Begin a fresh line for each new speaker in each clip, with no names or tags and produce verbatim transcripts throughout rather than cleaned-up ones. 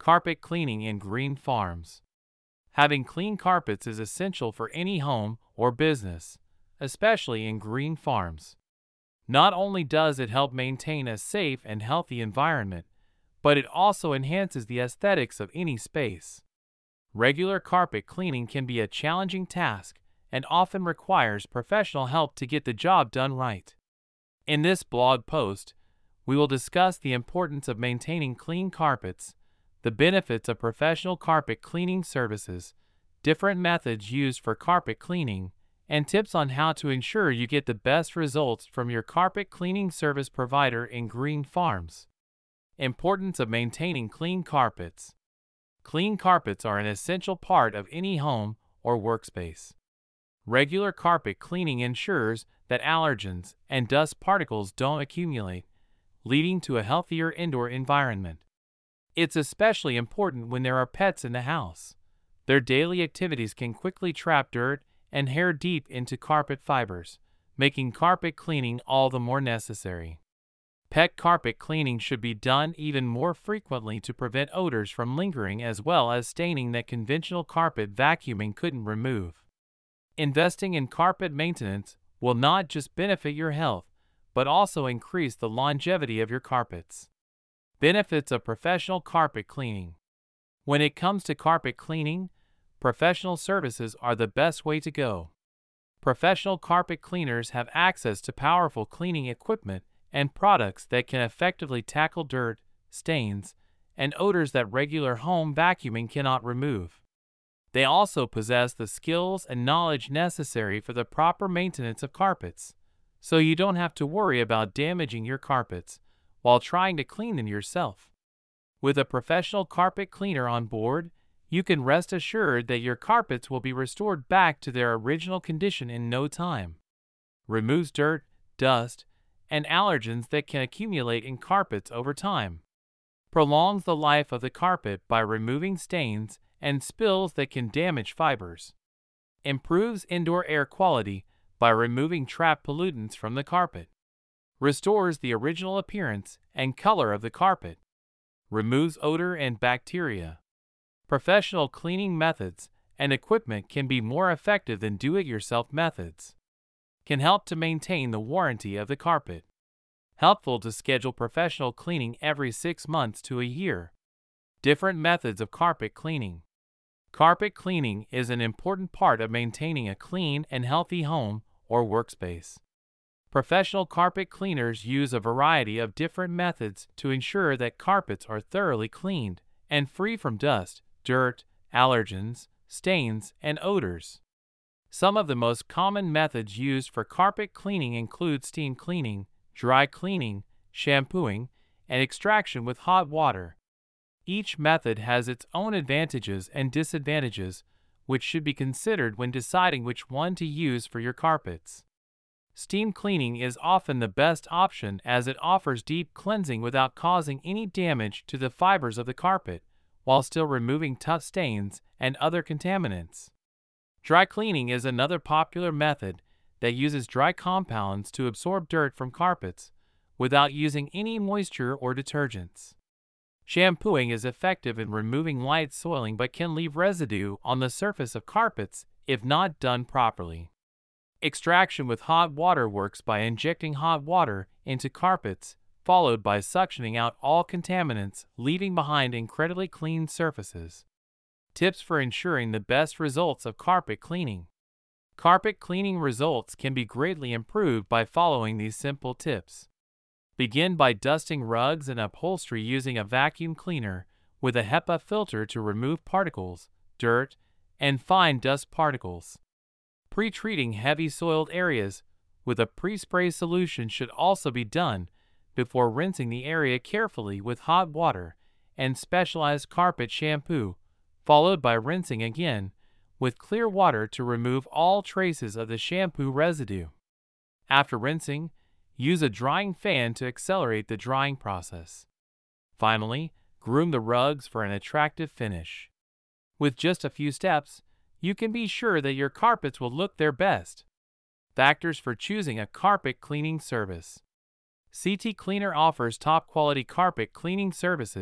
Carpet cleaning in green farms. Having clean carpets is essential for any home or business, especially in green farms. Not only does it help maintain a safe and healthy environment, but it also enhances the aesthetics of any space. Regular carpet cleaning can be a challenging task and often requires professional help to get the job done right. In this blog post, we will discuss the importance of maintaining clean carpets, the benefits of professional carpet cleaning services, different methods used for carpet cleaning, and tips on how to ensure you get the best results from your carpet cleaning service provider in green farms. Importance of maintaining clean carpets. Clean carpets are an essential part of any home or workspace. Regular carpet cleaning ensures that allergens and dust particles don't accumulate, leading to a healthier indoor environment. It's especially important when there are pets in the house. Their daily activities can quickly trap dirt and hair deep into carpet fibers, making carpet cleaning all the more necessary. Pet carpet cleaning should be done even more frequently to prevent odors from lingering as well as staining that conventional carpet vacuuming couldn't remove. Investing in carpet maintenance will not just benefit your health, but also increase the longevity of your carpets. Benefits of professional carpet cleaning. When it comes to carpet cleaning, professional services are the best way to go. Professional carpet cleaners have access to powerful cleaning equipment and products that can effectively tackle dirt, stains, and odors that regular home vacuuming cannot remove. They also possess the skills and knowledge necessary for the proper maintenance of carpets, so you don't have to worry about damaging your carpets while trying to clean them yourself. With a professional carpet cleaner on board, you can rest assured that your carpets will be restored back to their original condition in no time. Removes dirt, dust, and allergens that can accumulate in carpets over time. Prolongs the life of the carpet by removing stains and spills that can damage fibers. Improves indoor air quality by removing trapped pollutants from the carpet. Restores the original appearance and color of the carpet. Removes odor and bacteria. Professional cleaning methods and equipment can be more effective than do-it-yourself methods. Can help to maintain the warranty of the carpet. Helpful to schedule professional cleaning every six months to a year. Different methods of carpet cleaning. Carpet cleaning is an important part of maintaining a clean and healthy home or workspace. Professional carpet cleaners use a variety of different methods to ensure that carpets are thoroughly cleaned and free from dust, dirt, allergens, stains, and odors. Some of the most common methods used for carpet cleaning include steam cleaning, dry cleaning, shampooing, and extraction with hot water. Each method has its own advantages and disadvantages, which should be considered when deciding which one to use for your carpets. Steam cleaning is often the best option as it offers deep cleansing without causing any damage to the fibers of the carpet, while still removing tough stains and other contaminants. Dry cleaning is another popular method that uses dry compounds to absorb dirt from carpets without using any moisture or detergents. Shampooing is effective in removing light soiling but can leave residue on the surface of carpets if not done properly. Extraction with hot water works by injecting hot water into carpets, followed by suctioning out all contaminants, leaving behind incredibly clean surfaces. Tips for ensuring the best results of carpet cleaning. Carpet cleaning results can be greatly improved by following these simple tips. Begin by dusting rugs and upholstery using a vacuum cleaner with a HEPA filter to remove particles, dirt, and fine dust particles. Pre-treating heavy soiled areas with a pre-spray solution should also be done before rinsing the area carefully with hot water and specialized carpet shampoo, followed by rinsing again with clear water to remove all traces of the shampoo residue. After rinsing, use a drying fan to accelerate the drying process. Finally, groom the rugs for an attractive finish. With just a few steps, you can be sure that your carpets will look their best. Factors for choosing a carpet cleaning service. C T Cleaner offers top-quality carpet cleaning services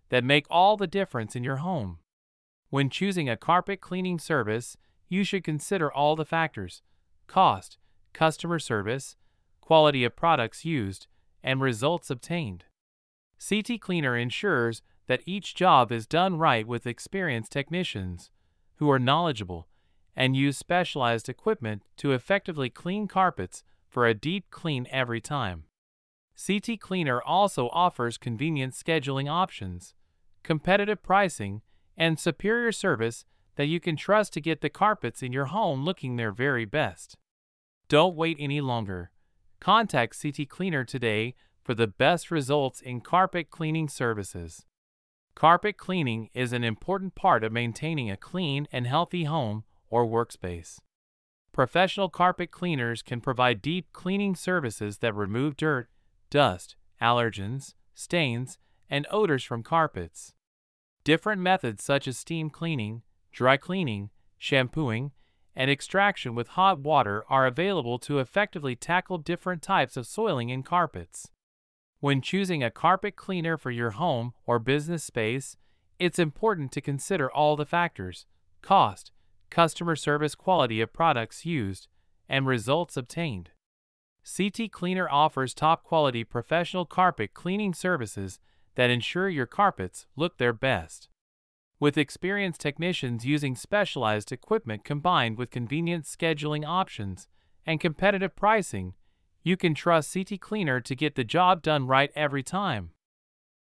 that make all the difference in your home. When choosing a carpet cleaning service, you should consider all the factors: cost, customer service, quality of products used, and results obtained. C T Cleaner ensures that each job is done right with experienced technicians who are knowledgeable and use specialized equipment to effectively clean carpets for a deep clean every time. C T Cleaner also offers convenient scheduling options, competitive pricing, and superior service that you can trust to get the carpets in your home looking their very best. Don't wait any longer. Contact C T Cleaner today for the best results in carpet cleaning services. Carpet cleaning is an important part of maintaining a clean and healthy home or workspace. Professional carpet cleaners can provide deep cleaning services that remove dirt, dust, allergens, stains, and odors from carpets. Different methods such as steam cleaning, dry cleaning, shampooing, and extraction with hot water are available to effectively tackle different types of soiling in carpets. When choosing a carpet cleaner for your home or business space, it's important to consider all the factors: cost, customer service, quality of products used, and results obtained. C T Cleaner offers top-quality professional carpet cleaning services that ensure your carpets look their best. With experienced technicians using specialized equipment combined with convenient scheduling options and competitive pricing, you can trust C T Cleaner to get the job done right every time.